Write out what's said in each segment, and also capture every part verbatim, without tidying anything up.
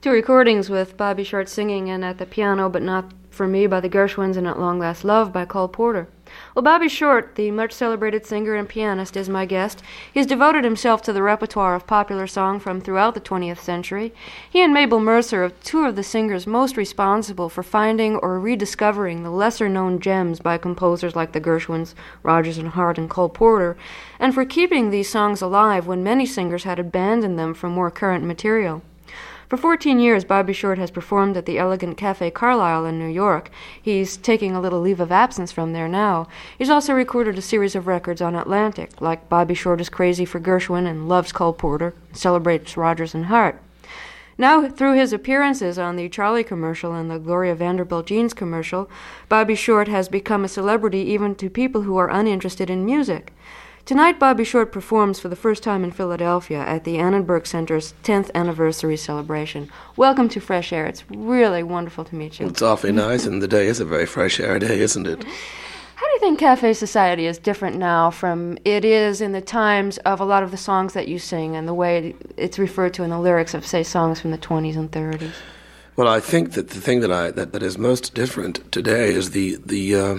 Two recordings with Bobby Short singing and at the piano, But Not For Me by the Gershwins and At Long Last Love by Cole Porter. Well, Bobby Short, the much-celebrated singer and pianist, is my guest. He's devoted himself to the repertoire of popular song from throughout the twentieth century. He and Mabel Mercer are two of the singers most responsible for finding or rediscovering the lesser-known gems by composers like the Gershwins, Rodgers and Hart, and Cole Porter, and for keeping these songs alive when many singers had abandoned them for more current material. For fourteen years, Bobby Short has performed at the elegant Cafe Carlyle in New York. He's taking a little leave of absence from there now. He's also recorded a series of records on Atlantic, like Bobby Short is Crazy for Gershwin and Loves Cole Porter, and celebrates Rodgers and Hart. Now, through his appearances on the Charlie commercial and the Gloria Vanderbilt jeans commercial, Bobby Short has become a celebrity even to people who are uninterested in music. Tonight, Bobby Short performs for the first time in Philadelphia at the Annenberg Center's tenth anniversary celebration. Welcome to Fresh Air. It's really wonderful to meet you. It's awfully nice, and the day is a very fresh air day, isn't it? How do you think Cafe Society is different now from it is in the times of a lot of the songs that you sing and the way it's referred to in the lyrics of, say, songs from the twenties and thirties? Well, I think that the thing that I that, that is most different today is the, the uh,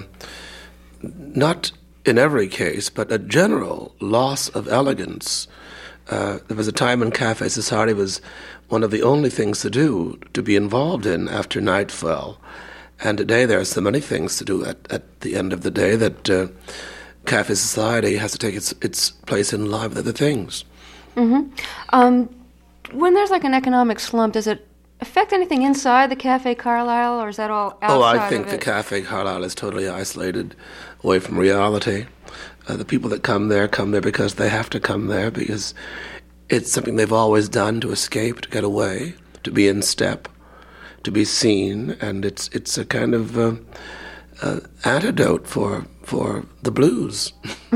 not... in every case, but a general loss of elegance. Uh, there was a time when Cafe Society was one of the only things to do, to be involved in after night fell. And today there are so many things to do at, at the end of the day that uh, Cafe Society has to take its its place in line with other things. Mm-hmm. Um, when there's like an economic slump, does it affect anything inside the Cafe Carlyle, or is that all outside of it? Oh, I think the Cafe Carlyle is totally isolated away from reality. Uh, the people that come there come there because they have to come there, because it's something they've always done to escape, to get away, to be in step, to be seen, and it's it's a kind of uh, uh, antidote for for the blues.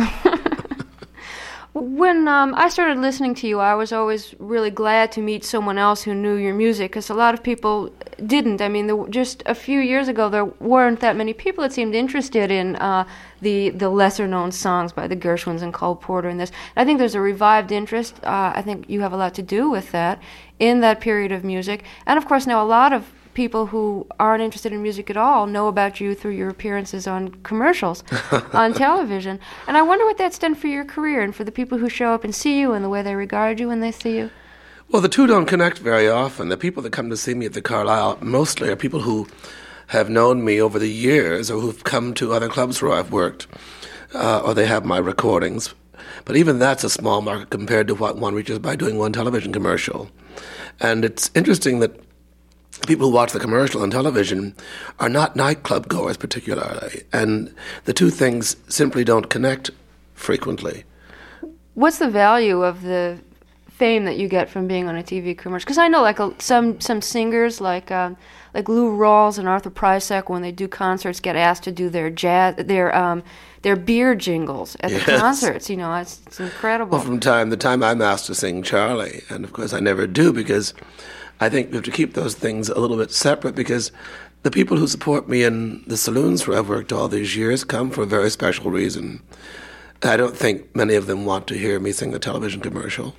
When um, I started listening to you, I was always really glad to meet someone else who knew your music, because a lot of people didn't. I mean, there, just a few years ago, there weren't that many people that seemed interested in uh, the the lesser-known songs by the Gershwins and Cole Porter and this. I think there's a revived interest. Uh, I think you have a lot to do with that in that period of music. And, of course, now a lot of people who aren't interested in music at all know about you through your appearances on commercials on television. And I wonder what that's done for your career and for the people who show up and see you and the way they regard you when they see you. Well, the two don't connect very often. The people that come to see me at the Carlyle mostly are people who have known me over the years or who've come to other clubs where I've worked, uh, or they have my recordings. But even that's a small market compared to what one reaches by doing one television commercial. And it's interesting that people who watch the commercial on television are not nightclub goers particularly, and the two things simply don't connect frequently. What's the value of the fame that you get from being on a T V commercial? Because I know like a, some some singers like um, like Lou Rawls and Arthur Prysock, when they do concerts, get asked to do their jazz their um, their beer jingles at yes. the concerts. You know, it's, it's incredible. Well, from time to time I'm asked to sing Charlie, and of course I never do, because I think we have to keep those things a little bit separate, because the people who support me in the saloons where I've worked all these years come for a very special reason. I don't think many of them want to hear me sing a television commercial.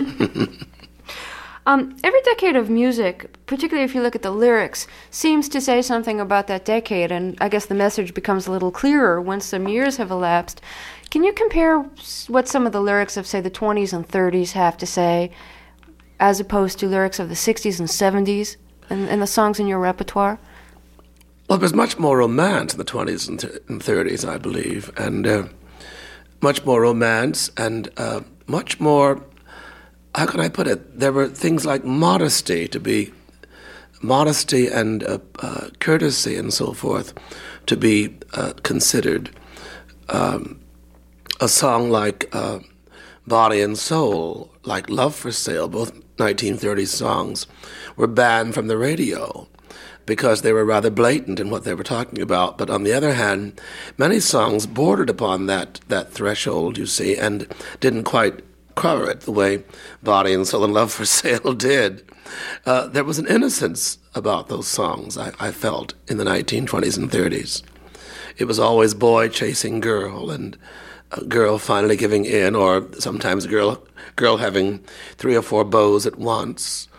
um, every decade of music, particularly if you look at the lyrics, seems to say something about that decade, and I guess the message becomes a little clearer once some years have elapsed. Can you compare what some of the lyrics of, say, the twenties and thirties have to say as opposed to lyrics of the sixties and seventies and, and the songs in your repertoire? Well, there's much more romance in the twenties and, th- and thirties, I believe, and uh, much more romance and uh, much more, how can I put it, there were things like modesty to be, modesty and uh, uh, courtesy and so forth to be uh, considered. Um, a song like uh, Body and Soul, like Love for Sale, both nineteen thirties songs, were banned from the radio because they were rather blatant in what they were talking about. But on the other hand, many songs bordered upon that, that threshold, you see, and didn't quite cover it the way Body and Soul and Love for Sale did. Uh, there was an innocence about those songs, I, I felt, in the nineteen twenties and thirties. It was always boy chasing girl, and a girl finally giving in, or sometimes a girl girl having three or four beaux at once.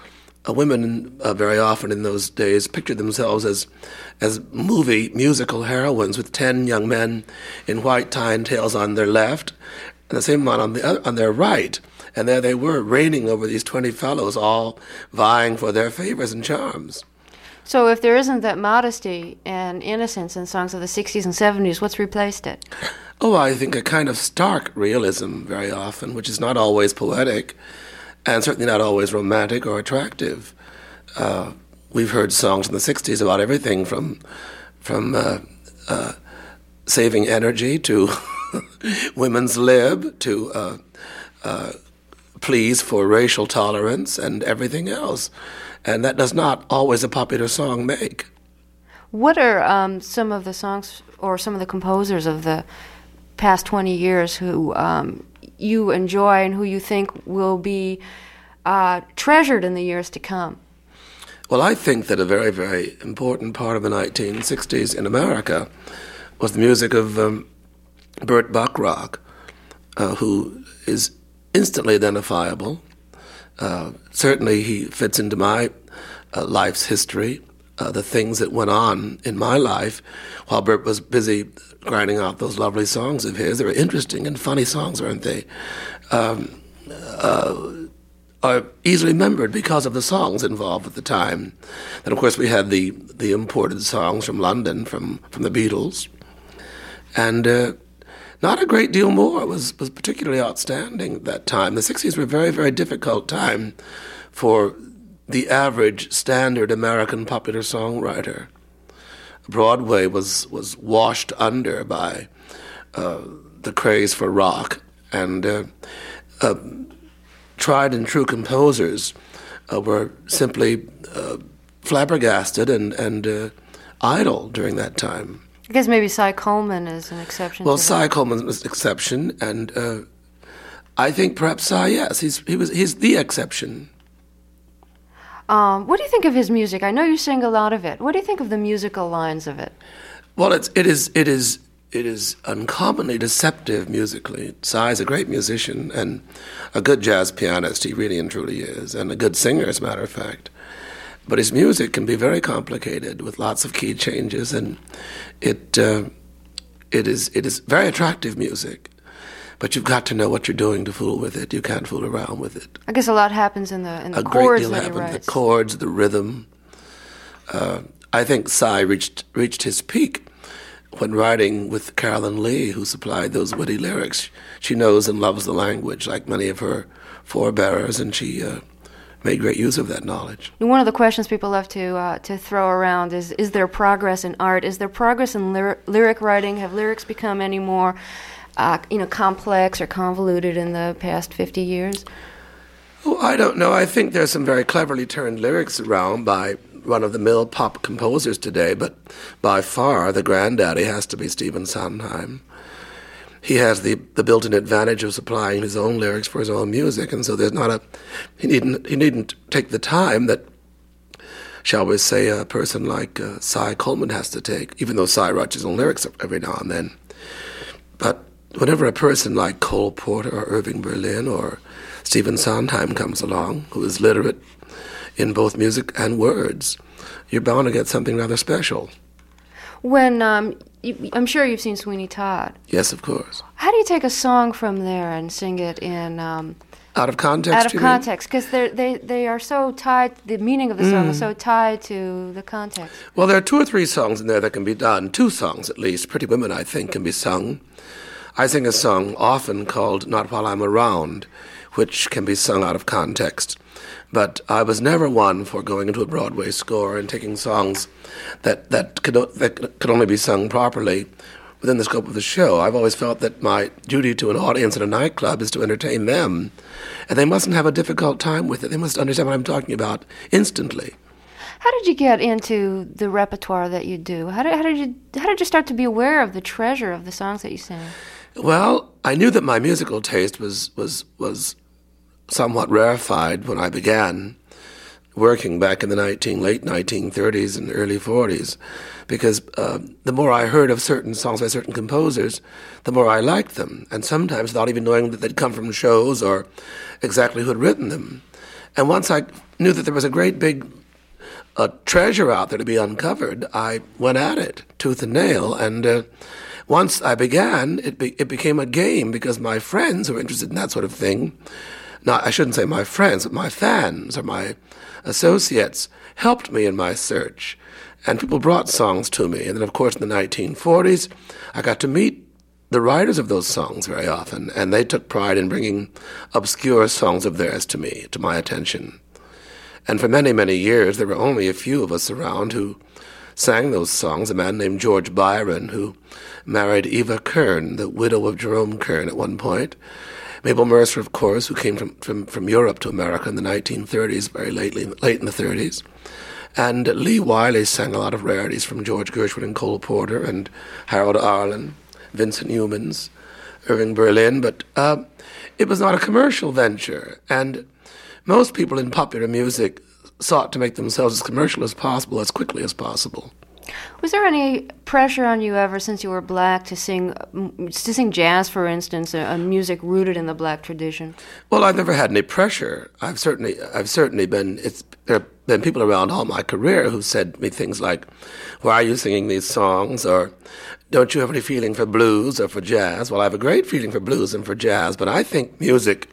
uh, women uh, very often in those days pictured themselves as as movie musical heroines with ten young men in white tie and tails on their left and the same amount on the other, on their right. And there they were, reigning over these twenty fellows, all vying for their favors and charms. So if there isn't that modesty and innocence in songs of the sixties and seventies, what's replaced it? Oh, I think a kind of stark realism very often, which is not always poetic and certainly not always romantic or attractive. Uh, we've heard songs in the sixties about everything from from uh, uh, saving energy to women's lib to uh, uh, pleas for racial tolerance and everything else. And that does not always a popular song make. What are um, some of the songs or some of the composers of the past twenty years who um, you enjoy and who you think will be uh, treasured in the years to come? Well, I think that a very, very important part of the nineteen sixties in America was the music of um, Burt Bacharach, uh, who is instantly identifiable. Uh, certainly he fits into my uh, life's history, uh, the things that went on in my life while Burt was busy grinding out those lovely songs of his. They were interesting and funny songs, aren't they? Um, uh, are easily remembered because of the songs involved at the time. And of course we had the, the imported songs from London, from, from the Beatles. And uh, not a great deal more was, was particularly outstanding at that time. The sixties were a very, very difficult time for the average standard American popular songwriter. Broadway was, was washed under by uh, the craze for rock, and uh, uh, tried and true composers uh, were simply uh, flabbergasted and, and uh, idle during that time. I guess maybe Cy Coleman is an exception. Well, to Cy that. Coleman was an exception, and uh, I think perhaps Cy, yes, he's he was he's the exception. Um, what do you think of his music? I know you sing a lot of it. What do you think of the musical lines of it? Well, it's it is it is it is uncommonly deceptive musically. Cy's a great musician and a good jazz pianist. He really and truly is, and a good singer, as a matter of fact. But his music can be very complicated with lots of key changes, and it uh, it is it is very attractive music. But you've got to know what you're doing to fool with it. You can't fool around with it. I guess a lot happens in the in the a chords great deal that he happened. writes. The chords, the rhythm. Uh, I think Cy reached reached his peak when writing with Carolyn Lee, who supplied those witty lyrics. She knows and loves the language, like many of her forebearers, and she uh, made great use of that knowledge. One of the questions people love to uh, to throw around is: Is there progress in art? Is there progress in lyr- lyric writing? Have lyrics become any more, uh, you know, complex or convoluted in the past fifty years? Oh, I don't know. I think there's some very cleverly turned lyrics around by run-of-the-mill pop composers today, but by far the granddaddy has to be Stephen Sondheim. He has the, the built-in advantage of supplying his own lyrics for his own music, and so there's not a he needn't he needn't take the time that, shall we say, a person like uh, Cy Coleman has to take, even though Cy writes his own lyrics every now and then. But whenever a person like Cole Porter or Irving Berlin or Stephen Sondheim comes along, who is literate in both music and words, you're bound to get something rather special. When um, you, I'm sure you've seen Sweeney Todd. Yes, of course. How do you take a song from there and sing it in um, out of context? Out of you context, because they they are so tied. The meaning of the song mm. is so tied to the context. Well, there are two or three songs in there that can be done. Two songs, at least. Pretty Women, I think, can be sung. I sing a song often called "Not While I'm Around," which can be sung out of context. But I was never one for going into a Broadway score and taking songs that that could that could only be sung properly within the scope of the show. I've always felt that my duty to an audience in a nightclub is to entertain them, and they mustn't have a difficult time with it. They must understand what I'm talking about instantly. How did you get into the repertoire that you do? How did how did you how did you start to be aware of the treasure of the songs that you sing? Well, I knew that my musical taste was was was. somewhat rarefied when I began working back in the nineteen, late nineteen thirties and early forties, because uh, the more I heard of certain songs by certain composers, the more I liked them, and sometimes without even knowing that they'd come from shows or exactly who had written them. And once I knew that there was a great big uh, treasure out there to be uncovered, I went at it, tooth and nail. And uh, once I began, it, be- it became a game because my friends who were interested in that sort of thing, not, I shouldn't say my friends, but my fans or my associates helped me in my search. And people brought songs to me. And then, of course, in the nineteen forties, I got to meet the writers of those songs very often, and they took pride in bringing obscure songs of theirs to me, to my attention. And for many, many years, there were only a few of us around who sang those songs. A man named George Byron, who married Eva Kern, the widow of Jerome Kern at one point. Mabel Mercer, of course, who came from, from, from Europe to America in the nineteen thirties, very lately, late in the thirties. And Lee Wiley sang a lot of rarities from George Gershwin and Cole Porter and Harold Arlen, Vincent Youmans, Irving Berlin. But uh, it was not a commercial venture. And most people in popular music sought to make themselves as commercial as possible, as quickly as possible. Was there any pressure on you ever since you were black to sing to sing jazz, for instance, a, a music rooted in the black tradition? Well, I've never had any pressure. I've certainly, I've certainly been. It's there have been people around all my career who said to me things like, "Why are you singing these songs?" or "Don't you have any feeling for blues or for jazz?" Well, I have a great feeling for blues and for jazz, but I think music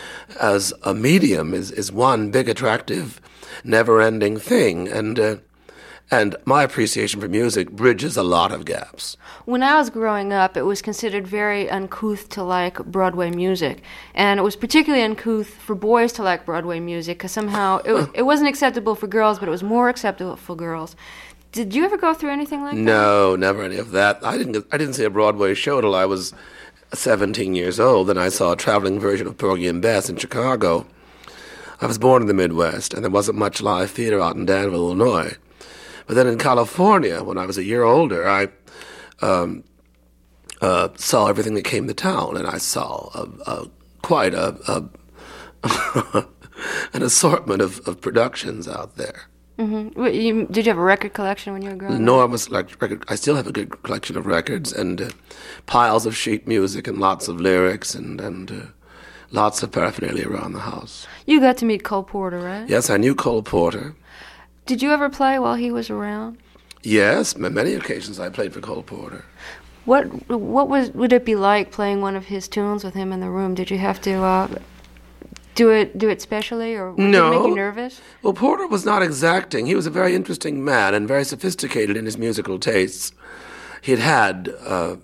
as a medium is is one big, attractive, never-ending thing, and. Uh, And my appreciation for music bridges a lot of gaps. When I was growing up, it was considered very uncouth to like Broadway music. And it was particularly uncouth for boys to like Broadway music because somehow it, was, it wasn't acceptable for girls, but it was more acceptable for girls. Did you ever go through anything like that? No, never any of that. I didn't, I didn't see a Broadway show till I was seventeen years old. Then I saw a traveling version of Porgy and Bess in Chicago. I was born in the Midwest, and there wasn't much live theater out in Danville, Illinois. But then in California, when I was a year older, I um, uh, saw everything that came to town, and I saw a, a, quite a, a an assortment of, of productions out there. Mm-hmm. You, did you have a record collection when you were growing up? Enormous like, record. I still have a good collection of records and uh, piles of sheet music and lots of lyrics and and uh, lots of paraphernalia around the house. You got to meet Cole Porter, right? Yes, I knew Cole Porter. Did you ever play while he was around? Yes, on many occasions I played for Cole Porter. What what was would it be like playing one of his tunes with him in the room? Did you have to uh, do it do it specially, or did no. it make you nervous? Well, Porter was not exacting. He was a very interesting man and very sophisticated in his musical tastes. He'd had uh,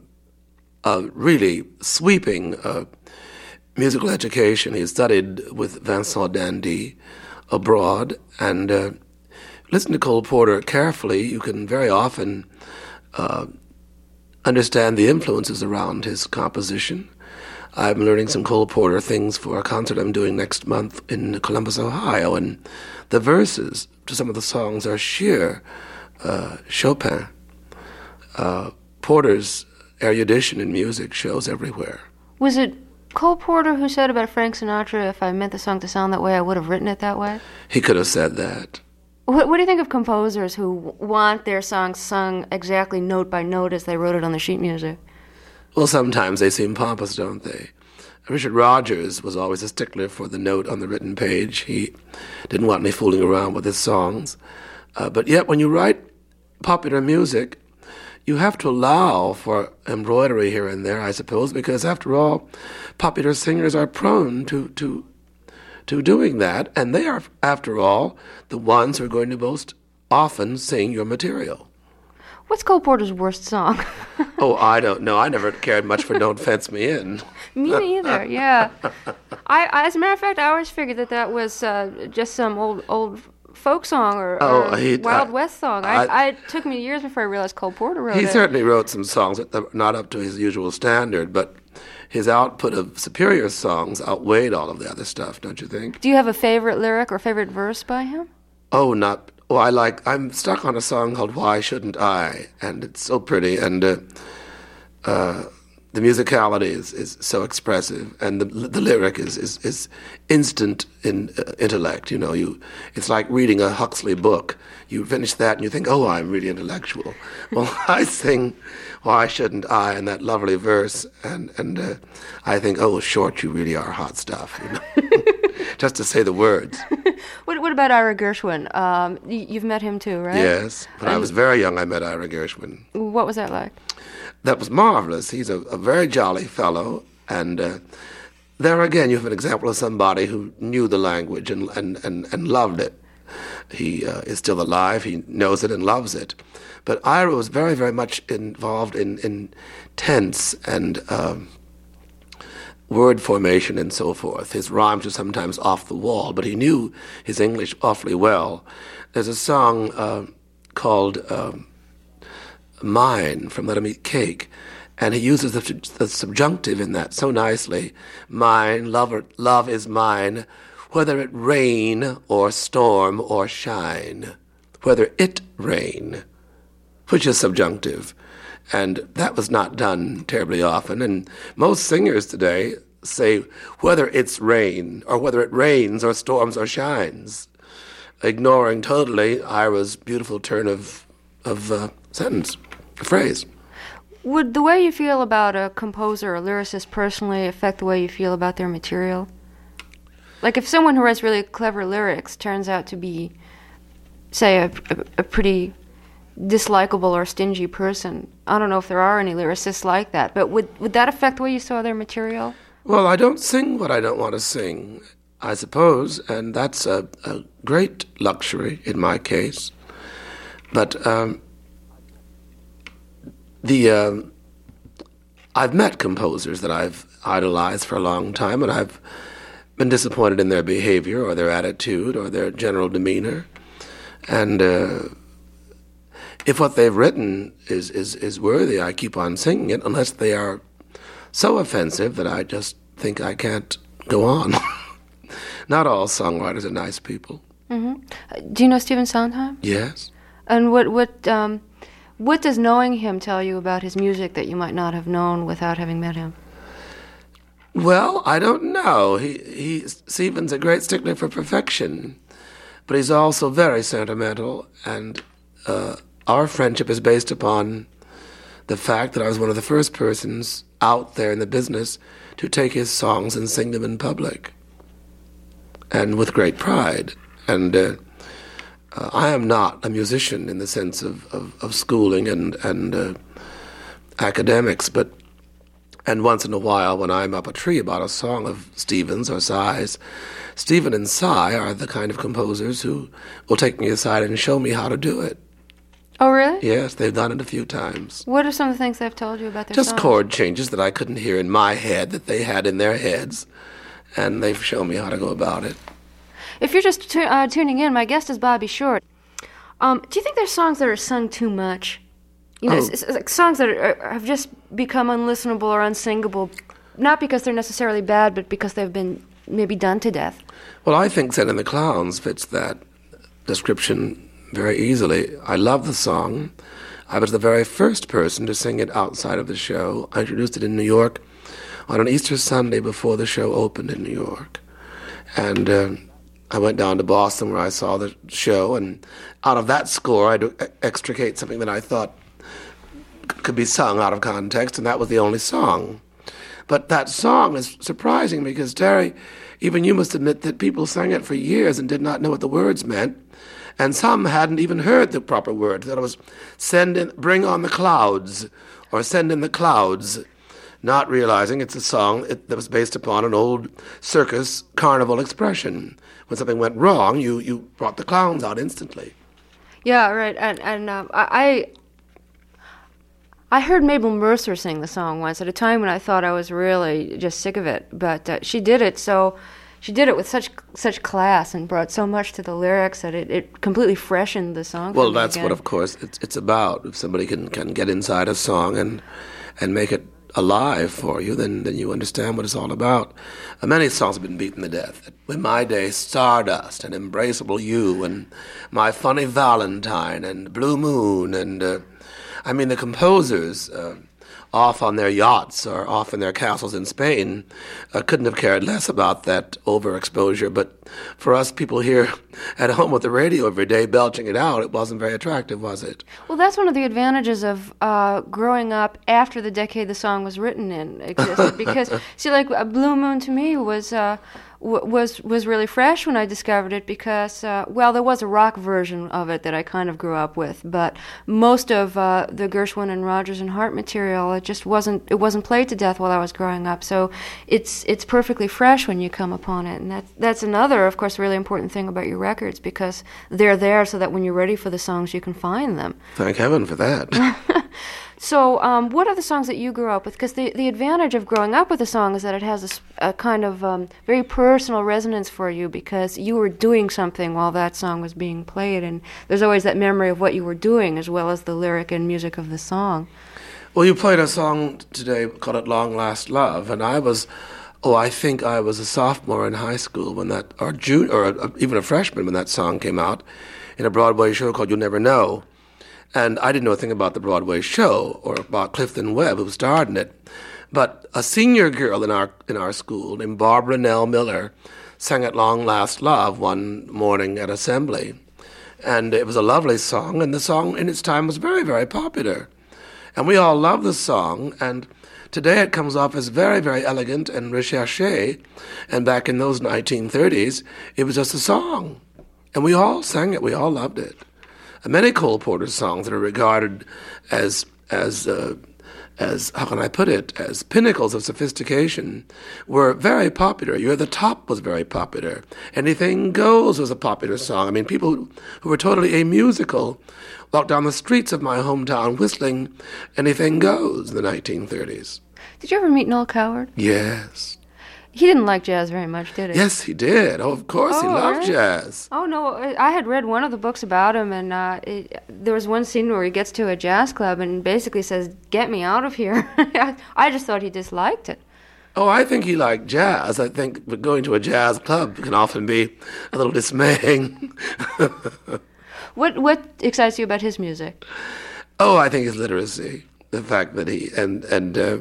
a really sweeping uh, musical education. He studied with Vincent Dandy abroad, and uh, listen to Cole Porter carefully. You can very often uh, understand the influences around his composition. I'm learning some Cole Porter things for a concert I'm doing next month in Columbus, Ohio, and the verses to some of the songs are sheer uh, Chopin. Uh, Porter's erudition in music shows everywhere. Was it Cole Porter who said about Frank Sinatra, "If I meant the song to sound that way, I would have written it that way"? He could have said that. What, what do you think of composers who want their songs sung exactly note by note as they wrote it on the sheet music? Well, sometimes they seem pompous, don't they? Richard Rodgers was always a stickler for the note on the written page. He didn't want me fooling around with his songs. Uh, but yet, when you write popular music, you have to allow for embroidery here and there, I suppose, because after all, popular singers are prone to, to, to doing that, and they are, after all, the ones who are going to most often sing your material. What's Cole Porter's worst song? Oh, I don't know. I never cared much for Don't Fence Me In. Me neither, yeah. I, I, as a matter of fact, I always figured that that was uh, just some old old folk song or, oh, or he, Wild I, West song. I, I, I, it took me years before I realized Cole Porter wrote he it. He certainly wrote some songs that were not up to his usual standard, but his output of superior songs outweighed all of the other stuff, don't you think? Do you have a favorite lyric or favorite verse by him? Oh, not... Well, I like... I'm stuck on a song called Why Shouldn't I? And it's so pretty, and uh, uh, the musicality is, is so expressive, and the the lyric is is, is instant in uh, intellect. You know, you it's like reading a Huxley book. You finish that and you think, oh, I'm really intellectual. Well, I sing Why Shouldn't I? In that lovely verse, and and uh, I think, oh, Short, you really are hot stuff. You know? just to say the words. what, what about Ira Gershwin? Um, y- you've met him too, right? Yes. When I was very young, I met Ira Gershwin. What was that like? That was marvelous. He's a, a very jolly fellow, and uh, there again you have an example of somebody who knew the language and and, and, and loved it. He uh, is still alive. He knows it and loves it. But Ira was very, very much involved in, in tense and um, word formation and so forth. His rhymes were sometimes off the wall, but he knew his English awfully well. There's a song uh, called um, Mine from Let 'Em Eat Cake, and he uses the, the subjunctive in that so nicely. Mine, love, or, love is mine, whether it rain or storm or shine, whether it rain, which is subjunctive. And that was not done terribly often. And most singers today say whether it's rain or whether it rains or storms or shines, ignoring totally Ira's beautiful turn of, of uh, sentence, phrase. Would the way you feel about a composer or lyricist personally affect the way you feel about their material? Like if someone who writes really clever lyrics turns out to be, say, a, a, a pretty dislikable or stingy person, I don't know if there are any lyricists like that, but would, would that affect the way you saw their material? Well, I don't sing what I don't want to sing, I suppose, and that's a, a great luxury in my case. But um, the uh, I've met composers that I've idolized for a long time, and I've been disappointed in their behavior or their attitude or their general demeanor. And uh, if what they've written is, is, is worthy, I keep on singing it, unless they are so offensive that I just think I can't go on. Not all songwriters are nice people. Mm-hmm. Uh, do you know Stephen Sondheim? Yes. And what what um, what does knowing him tell you about his music that you might not have known without having met him? Well, I don't know. He, he Stephen's a great stickler for perfection, but he's also very sentimental, and uh, our friendship is based upon the fact that I was one of the first persons out there in the business to take his songs and sing them in public, and with great pride. And uh, uh, I am not a musician in the sense of, of, of schooling and, and uh, academics, but and once in a while, when I'm up a tree about a song of Stephen's or Si's, Stephen and Si are the kind of composers who will take me aside and show me how to do it. Oh, really? Yes, they've done it a few times. What are some of the things they've told you about their Just songs? chord changes that I couldn't hear in my head that they had in their heads, and they've shown me how to go about it. If you're just tu- uh, tuning in, my guest is Bobby Short. Um, do you think there's songs that are sung too much? You know, Oh. it's, it's like songs that are, are, have just become unlistenable or unsingable, not because they're necessarily bad, but because they've been maybe done to death. Well, I think Zen and the Clowns fits that description very easily. I love the song. I was the very first person to sing it outside of the show. I introduced it in New York on an Easter Sunday before the show opened in New York. And uh, I went down to Boston where I saw the show, and out of that score I would extricate something that I thought could be sung out of context, and that was the only song. But that song is surprising because, Terry, even you must admit that people sang it for years and did not know what the words meant, and some hadn't even heard the proper word. That it was send in, bring on the clouds, or send in the clouds, not realizing it's a song that was based upon an old circus carnival expression. When something went wrong, you, you brought the clowns out instantly. Yeah, right. And and um, I I heard Mabel Mercer sing the song once at a time when I thought I was really just sick of it. But uh, she did it so she did it with such such class and brought so much to the lyrics that it, it completely freshened the song. Well, for me that's again. what, of course, it's it's about. If somebody can, can get inside a song and and make it alive for you, then then you understand what it's all about. Uh, many songs have been beaten to death. In my day, Stardust and Embraceable You and My Funny Valentine and Blue Moon and uh, I mean the composers uh, off on their yachts or off in their castles in Spain uh, couldn't have cared less about that overexposure. But for us people here at home with the radio every day belching it out, it wasn't very attractive, was it? Well, that's one of the advantages of uh, growing up after the decade the song was written in existed. Because, see, like, uh, Blue Moon to me was uh, w- was was really fresh when I discovered it because, uh, well, there was a rock version of it that I kind of grew up with, but most of uh, the Gershwin and Rogers and Hart material, it just wasn't it wasn't played to death while I was growing up. So it's it's perfectly fresh when you come upon it, and that's that's another, of course, really important thing about your records because they're there so that when you're ready for the songs, you can find them. Thank heaven for that. So, um, what are the songs that you grew up with? Because the, the advantage of growing up with a song is that it has a, s- a kind of um, very personal resonance for you because you were doing something while that song was being played, and there's always that memory of what you were doing as well as the lyric and music of the song. Well, you played a song today called At Long Last Love, and I was, oh, I think I was a sophomore in high school when that, or junior, or a, even a freshman when that song came out in a Broadway show called You'll Never Know. And I didn't know a thing about the Broadway show or about Clifton Webb, who starred in it. But a senior girl in our in our school named Barbara Nell Miller sang At Long Last Love one morning at assembly. And it was a lovely song, and the song in its time was very, very popular. And we all loved the song, and today it comes off as very, very elegant and recherché. And back in those nineteen thirties, it was just a song. And we all sang it, we all loved it. Many Cole Porter songs that are regarded as as uh, as how can I put it as pinnacles of sophistication were very popular. You're the Top was very popular. Anything Goes was a popular song. I mean, people who, who were totally amusical walked down the streets of my hometown whistling Anything Goes in the nineteen thirties. Did you ever meet Noel Coward? Yes. He didn't like jazz very much, did he? Yes, he did. Oh, of course, oh, he loved right? jazz. Oh, no, I had read one of the books about him, and uh, it, there was one scene where he gets to a jazz club and basically says, "Get me out of here." I just thought he disliked it. Oh, I think he liked jazz. I think going to a jazz club can often be a little dismaying. What what excites you about his music? Oh, I think his literacy. The fact that he, and, and uh,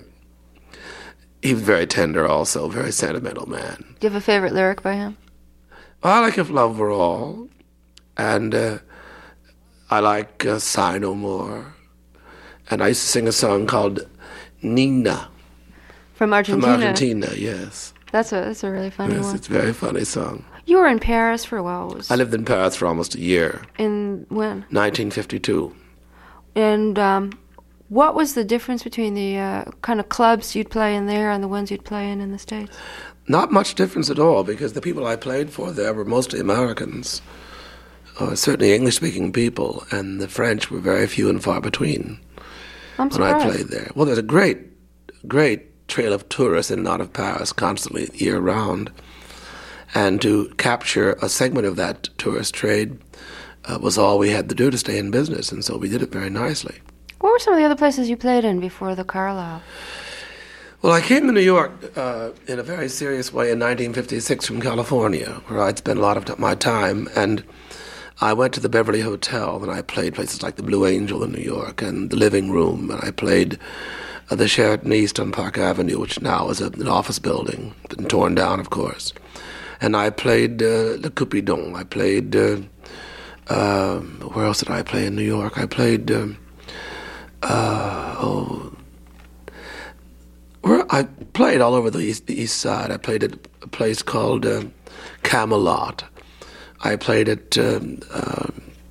he was very tender also, very sentimental man. Do you have a favorite lyric by him? Well, I like If Love Were All, and uh, I like uh, Sigh No More. And I used to sing a song called Nina. From Argentina? From Argentina, yes. That's a that's a really funny yes, one. It's a very funny song. You were in Paris for a while. Was I lived in Paris for almost a year. In when? nineteen fifty-two. And um, what was the difference between the uh, kind of clubs you'd play in there and the ones you'd play in in the States? Not much difference at all, because the people I played for there were mostly Americans, or certainly English-speaking people, and the French were very few and far between I'm when surprised. I played there. Well, there's a great, great trail of tourists in and out of Paris constantly, year-round, and to capture a segment of that tourist trade uh, was all we had to do to stay in business, and so we did it very nicely. What were some of the other places you played in before the Carlisle? Well, I came to New York uh, in a very serious way in nineteen fifty-six from California, where I'd spent a lot of t- my time, and I went to the Beverly Hotel, and I played places like the Blue Angel in New York, and the Living Room, and I played uh, the Sheraton East on Park Avenue, which now is a, an office building, been torn down, of course. And I played uh, Le Cupidon. I played, uh, uh, where else did I play in New York? I played, uh, uh, oh... I played all over the east, the east side. I played at a place called uh, Camelot. I played at um, uh,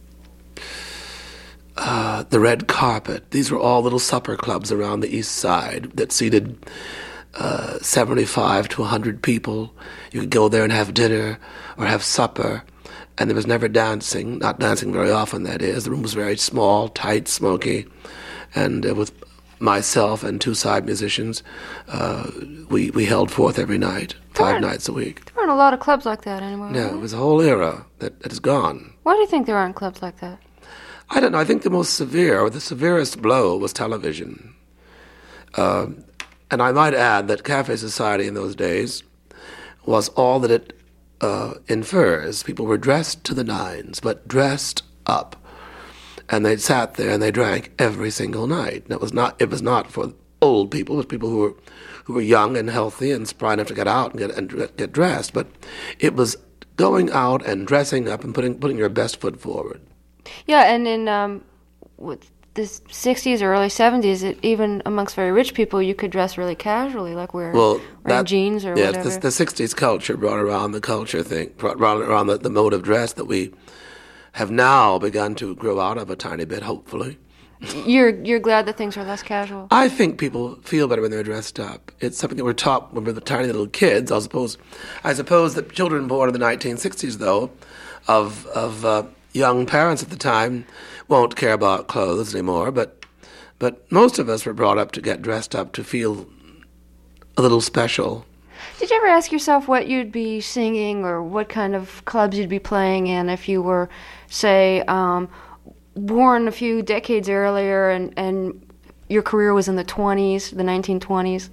uh, the Red Carpet. These were all little supper clubs around the east side that seated uh, seventy-five to one hundred people. You could go there and have dinner or have supper, and there was never dancing, not dancing very often, that is. The room was very small, tight, smoky, and uh, with myself and two side musicians, uh, we, we held forth every night, five nights a week. There aren't a lot of clubs like that anymore. No, right? it was a whole era that, that is gone. Why do you think there aren't clubs like that? I don't know. I think the most severe, or the severest blow was television. Uh, and I might add that Cafe Society in those days was all that it uh, infers. People were dressed to the nines, but dressed up. And they sat there and they drank every single night. And it was not it was not for old people. It was people who were who were young and healthy and spry enough to get out and get and get dressed. But it was going out and dressing up and putting putting your best foot forward. Yeah, and in um, with the sixties or early seventies, it, even amongst very rich people, you could dress really casually, like wear well, wearing that, jeans or yeah, whatever. The, the sixties culture brought around the culture thing, brought around the, the mode of dress that we have now begun to grow out of a tiny bit, hopefully. You're you're glad that things are less casual? I think people feel better when they're dressed up. It's something that we're taught when we're the tiny little kids. I suppose, I suppose that children born in the nineteen sixties, though, of of uh, young parents at the time, won't care about clothes anymore. But but most of us were brought up to get dressed up to feel a little special. Did you ever ask yourself what you'd be singing or what kind of clubs you'd be playing in if you were, say, um, born a few decades earlier and, and your career was in the twenties, the nineteen twenties?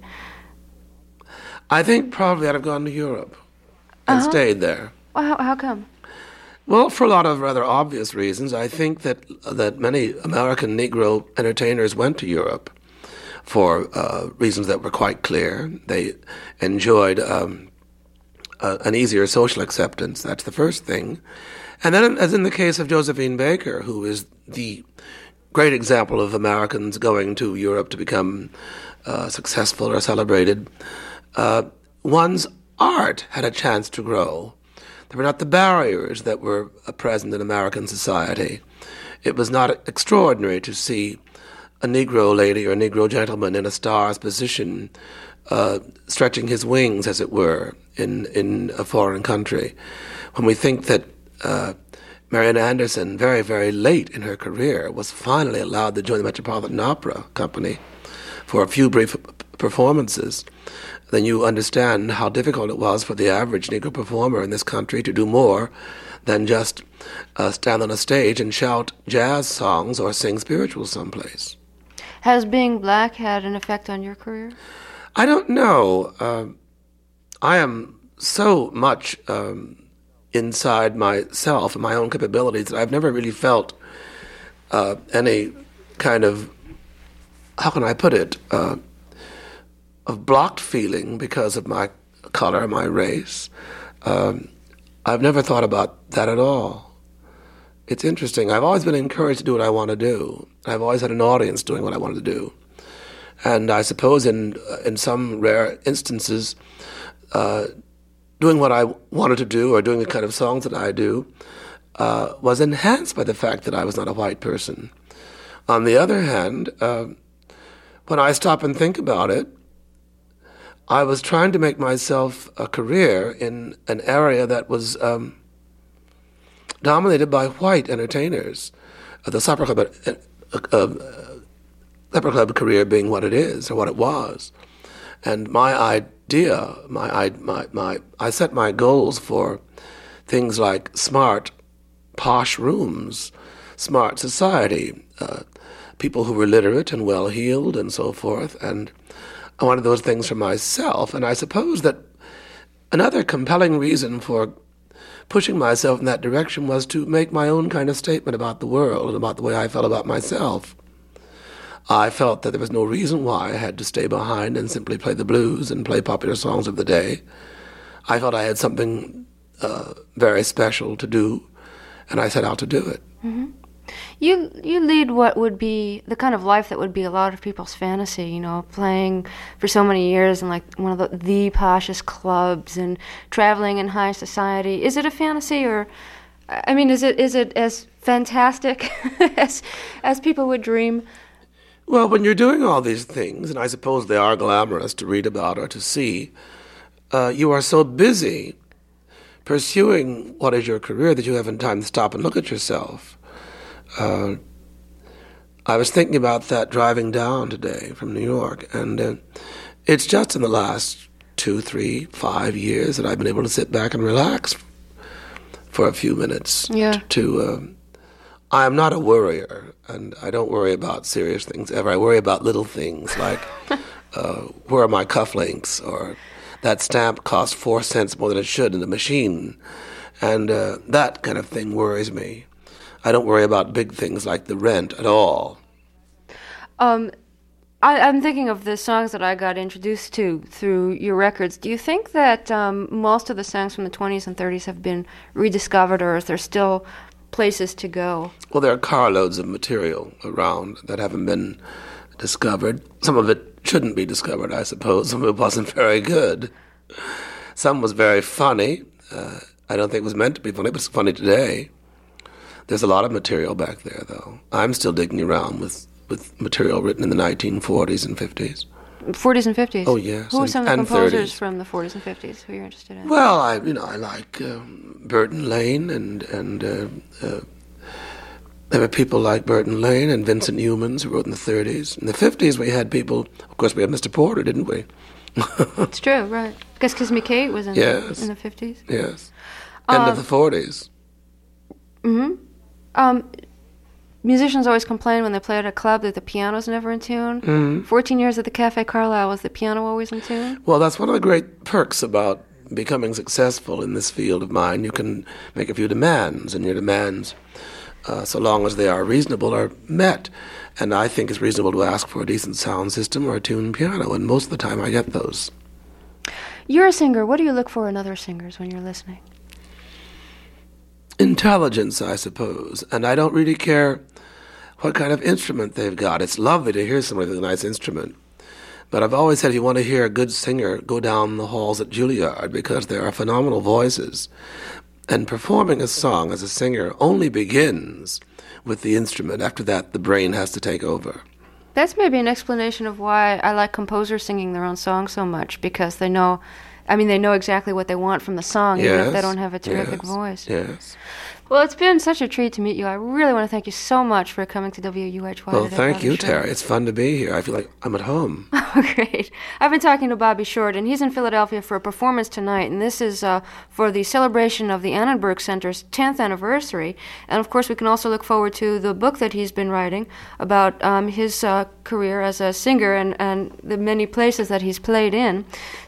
I think probably I'd have gone to Europe and Uh-huh. stayed there. Well, how, how come? Well, for a lot of rather obvious reasons. I think that that many American Negro entertainers went to Europe for uh, reasons that were quite clear. They enjoyed um, uh, an easier social acceptance. That's the first thing. And then, as in the case of Josephine Baker, who is the great example of Americans going to Europe to become uh, successful or celebrated, uh, one's art had a chance to grow. There were not the barriers that were uh, present in American society. It was not extraordinary to see a Negro lady or a Negro gentleman in a star's position, uh, stretching his wings, as it were, in, in a foreign country. When we think that uh, Marian Anderson, very, very late in her career, was finally allowed to join the Metropolitan Opera Company for a few brief performances, then you understand how difficult it was for the average Negro performer in this country to do more than just uh, stand on a stage and shout jazz songs or sing spirituals someplace. Has being black had an effect on your career? I don't know. Uh, I am so much um, inside myself and my own capabilities that I've never really felt uh, any kind of, how can I put it, uh, of blocked feeling because of my color, my race. Um, I've never thought about that at all. It's interesting. I've always been encouraged to do what I want to do. I've always had an audience doing what I wanted to do. And I suppose in uh, in some rare instances, uh, doing what I wanted to do or doing the kind of songs that I do uh, was enhanced by the fact that I was not a white person. On the other hand, uh, when I stop and think about it, I was trying to make myself a career in an area that was um, dominated by white entertainers. Uh, the supper club, uh, uh, supper club career being what it is or what it was, and my idea, my my my, I set my goals for things like smart, posh rooms, smart society, uh, people who were literate and well-heeled and so forth, and I wanted those things for myself. And I suppose that another compelling reason for pushing myself in that direction was to make my own kind of statement about the world and about the way I felt about myself. I felt that there was no reason why I had to stay behind and simply play the blues and play popular songs of the day. I felt I had something uh, very special to do, and I set out to do it. Mm-hmm. You you lead what would be the kind of life that would be a lot of people's fantasy, you know, playing for so many years in like one of the, the poshest clubs and traveling in high society. Is it a fantasy, or, I mean, is it is it as fantastic as as people would dream? Well, when you're doing all these things, and I suppose they are glamorous to read about or to see, uh, you are so busy pursuing what is your career that you haven't time to stop and look at yourself. Uh, I was thinking about that driving down today from New York, and uh, it's just in the last two, three, five years that I've been able to sit back and relax for a few minutes. Yeah. To, to uh, I am not a worrier, and I don't worry about serious things ever. I worry about little things like uh, where are my cufflinks, or that stamp cost four cents more than it should in the machine, and uh, that kind of thing worries me. I don't worry about big things like the rent at all. Um, I, I'm thinking of the songs that I got introduced to through your records. Do you think that um, most of the songs from the twenties and thirties have been rediscovered, or is there still places to go? Well, there are carloads of material around that haven't been discovered. Some of it shouldn't be discovered, I suppose. Some of it wasn't very good. Some was very funny. Uh, I don't think it was meant to be funny, but it's funny today. There's a lot of material back there, though. I'm still digging around with, with material written in the nineteen forties and fifties. forties and fifties? Oh, yes. Who are and, some of the and composers thirties. From the forties and fifties who you're interested in? Well, I you know I like um, Burton Lane and and uh, uh, there were people like Burton Lane and Vincent Youmans who wrote in the thirties. In the fifties, we had people. Of course, we had Mister Porter, didn't we? It's true, right? Gus Kismet-Kate was in, yes. the, in the fifties. Yes. End Um, of the forties. Mm-hmm. Um, musicians always complain when they play at a club that the piano's never in tune. Mm-hmm. Fourteen years at the Cafe Carlyle, was the piano always in tune? Well, that's one of the great perks about becoming successful in this field of mine. You can make a few demands, and your demands, uh, so long as they are reasonable, are met. And I think it's reasonable to ask for a decent sound system or a tuned piano, and most of the time I get those. You're a singer. What do you look for in other singers when you're listening? Intelligence, I suppose, and I don't really care what kind of instrument they've got. It's lovely to hear somebody with a nice instrument. But I've always said if you want to hear a good singer, go down the halls at Juilliard, because there are phenomenal voices. And performing a song as a singer only begins with the instrument. After that, the brain has to take over. That's maybe an explanation of why I like composers singing their own songs so much, because they know, I mean, they know exactly what they want from the song, yes, even if they don't have a terrific yes, voice. Yes. Well, it's been such a treat to meet you. I really want to thank you so much for coming to W U H Y Well, today, thank Bobby you, Short. Terry. It's fun to be here. I feel like I'm at home. Oh, great. I've been talking to Bobby Short, and he's in Philadelphia for a performance tonight, and this is uh, for the celebration of the Annenberg Center's tenth anniversary. And, of course, we can also look forward to the book that he's been writing about um, his uh, career as a singer and, and the many places that he's played in.